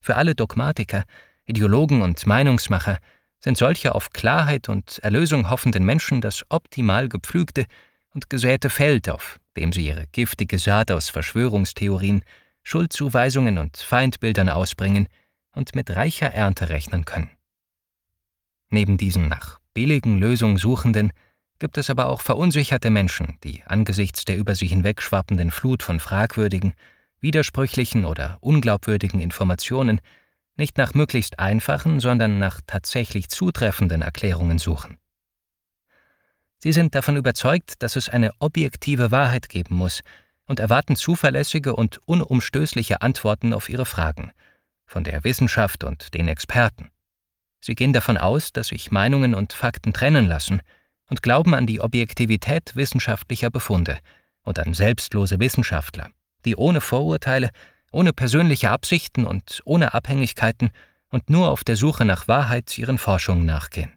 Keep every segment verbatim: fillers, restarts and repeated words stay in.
Für alle Dogmatiker, Ideologen und Meinungsmacher sind solche auf Klarheit und Erlösung hoffenden Menschen das optimal gepflügte und gesäte Feld, auf dem sie ihre giftige Saat aus Verschwörungstheorien, Schuldzuweisungen und Feindbildern ausbringen und mit reicher Ernte rechnen können. Neben diesen nach billigen Lösungen Suchenden gibt es aber auch verunsicherte Menschen, die angesichts der über sie hinwegschwappenden Flut von fragwürdigen, widersprüchlichen oder unglaubwürdigen Informationen nicht nach möglichst einfachen, sondern nach tatsächlich zutreffenden Erklärungen suchen. Sie sind davon überzeugt, dass es eine objektive Wahrheit geben muss und erwarten zuverlässige und unumstößliche Antworten auf ihre Fragen, von der Wissenschaft und den Experten. Sie gehen davon aus, dass sich Meinungen und Fakten trennen lassen und glauben an die Objektivität wissenschaftlicher Befunde und an selbstlose Wissenschaftler, die ohne Vorurteile, ohne persönliche Absichten und ohne Abhängigkeiten und nur auf der Suche nach Wahrheit ihren Forschungen nachgehen.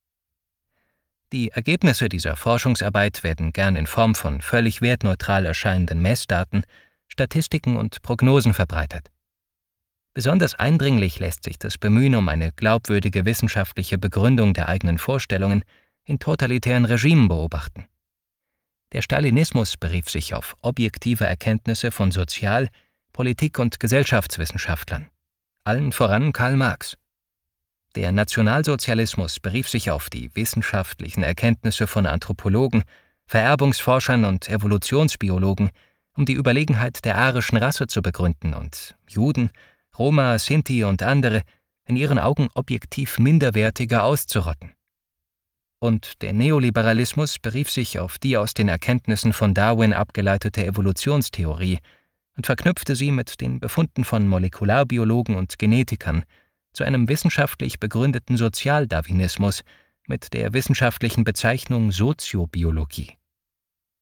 Die Ergebnisse dieser Forschungsarbeit werden gern in Form von völlig wertneutral erscheinenden Messdaten, Statistiken und Prognosen verbreitet. Besonders eindringlich lässt sich das Bemühen um eine glaubwürdige wissenschaftliche Begründung der eigenen Vorstellungen in totalitären Regimen beobachten. Der Stalinismus berief sich auf objektive Erkenntnisse von Sozial-, Politik- und Gesellschaftswissenschaftlern, allen voran Karl Marx. Der Nationalsozialismus berief sich auf die wissenschaftlichen Erkenntnisse von Anthropologen, Vererbungsforschern und Evolutionsbiologen, um die Überlegenheit der arischen Rasse zu begründen und Juden, Roma, Sinti und andere in ihren Augen objektiv minderwertiger auszurotten. Und der Neoliberalismus berief sich auf die aus den Erkenntnissen von Darwin abgeleitete Evolutionstheorie und verknüpfte sie mit den Befunden von Molekularbiologen und Genetikern zu einem wissenschaftlich begründeten Sozialdarwinismus mit der wissenschaftlichen Bezeichnung Soziobiologie.